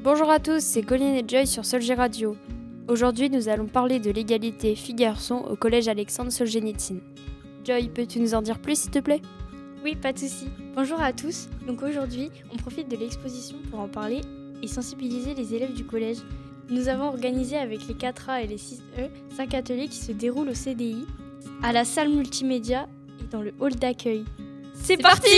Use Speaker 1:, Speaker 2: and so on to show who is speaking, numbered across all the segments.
Speaker 1: Bonjour à tous, c'est Colline et Joy sur Solgé Radio. Aujourd'hui, nous allons parler de l'égalité filles-garçons au collège Alexandre Solzhenitsyn. Joy, peux-tu nous en dire plus s'il te plaît ?
Speaker 2: Oui, pas de souci. Bonjour à tous. Donc aujourd'hui, on profite de l'exposition pour en parler et sensibiliser les élèves du collège. Nous avons organisé avec les 4A et les 6E 5 ateliers qui se déroulent au CDI, à la salle multimédia et dans le hall d'accueil. C'est parti!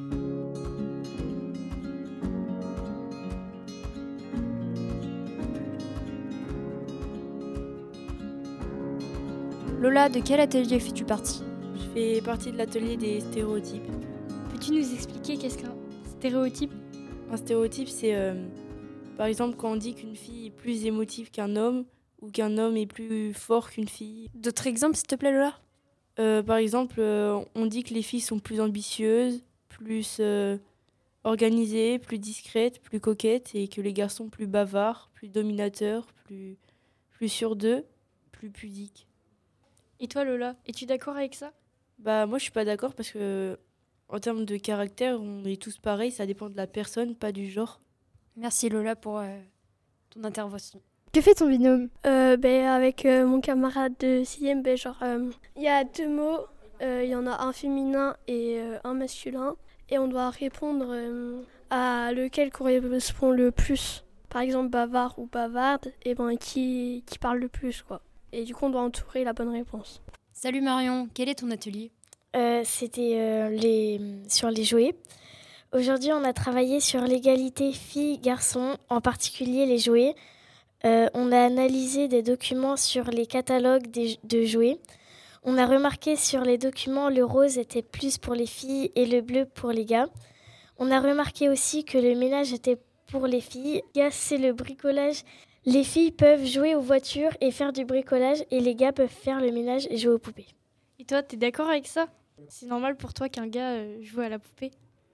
Speaker 1: Lola, de quel atelier fais-tu partie ?
Speaker 3: Je fais partie de l'atelier des stéréotypes.
Speaker 2: Peux-tu nous expliquer qu'est-ce qu'un stéréotype ?
Speaker 3: Un stéréotype, c'est par exemple quand on dit qu'une fille est plus émotive qu'un homme ou qu'un homme est plus fort qu'une fille.
Speaker 1: D'autres exemples s'il te plaît Lola ?
Speaker 3: Par exemple, on dit que les filles sont plus ambitieuses, plus organisées, plus discrètes, plus coquettes et que les garçons plus bavards, plus dominateurs, plus sûrs d'eux, plus pudiques.
Speaker 2: Et toi Lola, es-tu d'accord avec ça ?
Speaker 3: Moi je suis pas d'accord parce que en termes de caractère, on est tous pareils, ça dépend de la personne, pas du genre.
Speaker 1: Merci Lola pour ton intervention.
Speaker 4: Que fait ton binôme ? Avec mon camarade de 6e, il y a 2 mots, il y en a un féminin et un masculin, et on doit répondre à lequel correspond le plus. Par exemple, bavard ou bavarde, et qui parle le plus, quoi. Et du coup, on doit entourer la bonne réponse.
Speaker 1: Salut Marion, quel est ton atelier ?
Speaker 5: C'était sur les jouets. Aujourd'hui, on a travaillé sur l'égalité filles-garçons, en particulier les jouets. On a analysé des documents sur les catalogues de jouets. On a remarqué sur les documents le rose était plus pour les filles et le bleu pour les gars. On a remarqué aussi que le ménage était pour les filles. Les gars, c'est le bricolage. Les filles peuvent jouer aux voitures et faire du bricolage et les gars peuvent faire le ménage et jouer aux poupées.
Speaker 2: Et toi, t'es d'accord avec ça ? C'est normal pour toi qu'un gars joue à la poupée ?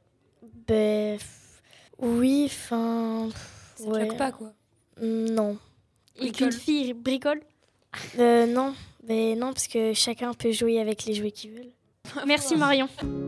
Speaker 5: Oui,
Speaker 1: Ça te choque pas quoi ?
Speaker 5: Non.
Speaker 2: Et qu'une fille bricole ?
Speaker 5: Non, parce que chacun peut jouer avec les jouets qu'il veut.
Speaker 2: Merci Marion.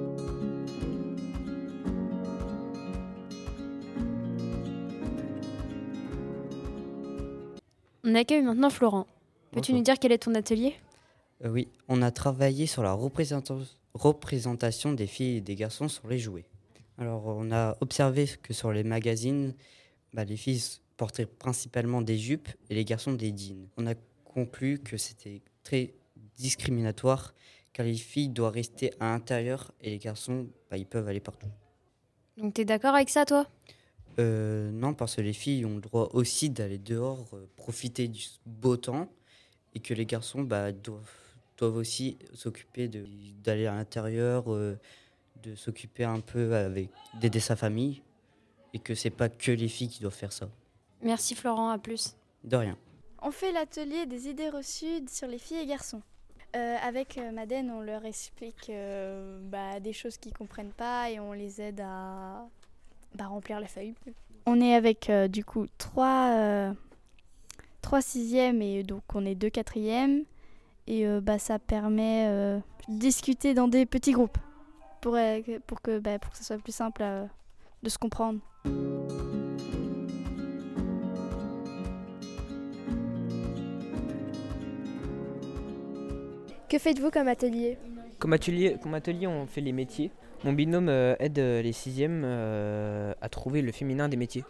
Speaker 1: On accueille maintenant Florent. Peux-tu
Speaker 6: Bonjour.
Speaker 1: nous dire quel est ton atelier ?
Speaker 6: Oui, on a travaillé sur la représentation des filles et des garçons sur les jouets. Alors, on a observé que sur les magazines, les filles portaient principalement des jupes et les garçons des jeans. On a conclu que c'était très discriminatoire car les filles doivent rester à l'intérieur et les garçons, ils peuvent aller partout.
Speaker 1: Donc t'es d'accord avec ça toi ?
Speaker 6: Non, parce que les filles ont le droit aussi d'aller dehors, profiter du beau temps et que les garçons doivent aussi s'occuper d'aller à l'intérieur, de s'occuper un peu d'aider sa famille et que c'est pas que les filles qui doivent faire ça.
Speaker 1: Merci Florent, à plus.
Speaker 6: De rien.
Speaker 7: On fait l'atelier des idées reçues sur les filles et garçons. Avec Madeleine, on leur explique des choses qu'ils ne comprennent pas et on les aide à remplir la feuille. On est avec 3 6e et donc on est 2 4e. Et ça permet de discuter dans des petits groupes pour que ça soit plus simple de se comprendre.
Speaker 4: Que faites-vous comme atelier ?
Speaker 8: Comme atelier, on fait les métiers. Mon binôme aide les 6e à trouver le féminin des métiers.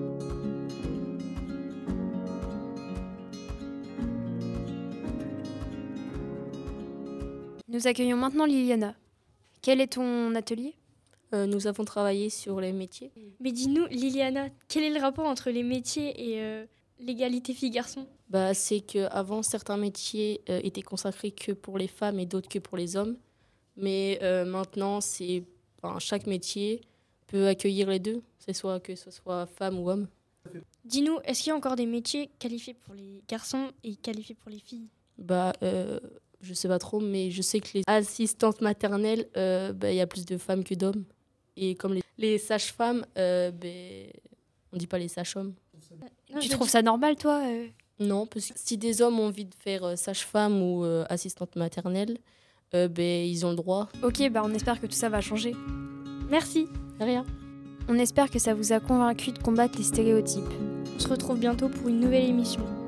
Speaker 1: Nous accueillons maintenant Liliana. Quel est ton atelier ?
Speaker 3: Nous avons travaillé sur les métiers.
Speaker 2: Mais dis-nous, Liliana, quel est le rapport entre les métiers et l'égalité filles-garçons ?
Speaker 3: C'est qu'avant, certains métiers étaient consacrés que pour les femmes et d'autres que pour les hommes. Mais maintenant, chaque métier peut accueillir les deux, que ce soit femme ou homme.
Speaker 2: Dis-nous, est-ce qu'il y a encore des métiers qualifiés pour les garçons et qualifiés pour les filles ?
Speaker 3: Je sais pas trop, mais je sais que les assistantes maternelles, y a plus de femmes que d'hommes. Et comme les sages-femmes, on dit pas les sages-hommes.
Speaker 1: Tu trouves ça normal, toi
Speaker 3: Non, parce que si des hommes ont envie de faire sage-femme ou assistante maternelle, ils ont le droit.
Speaker 1: Ok, on espère que tout ça va changer.
Speaker 2: Merci.
Speaker 3: De rien.
Speaker 1: On espère que ça vous a convaincu de combattre les stéréotypes.
Speaker 2: On se retrouve bientôt pour une nouvelle émission.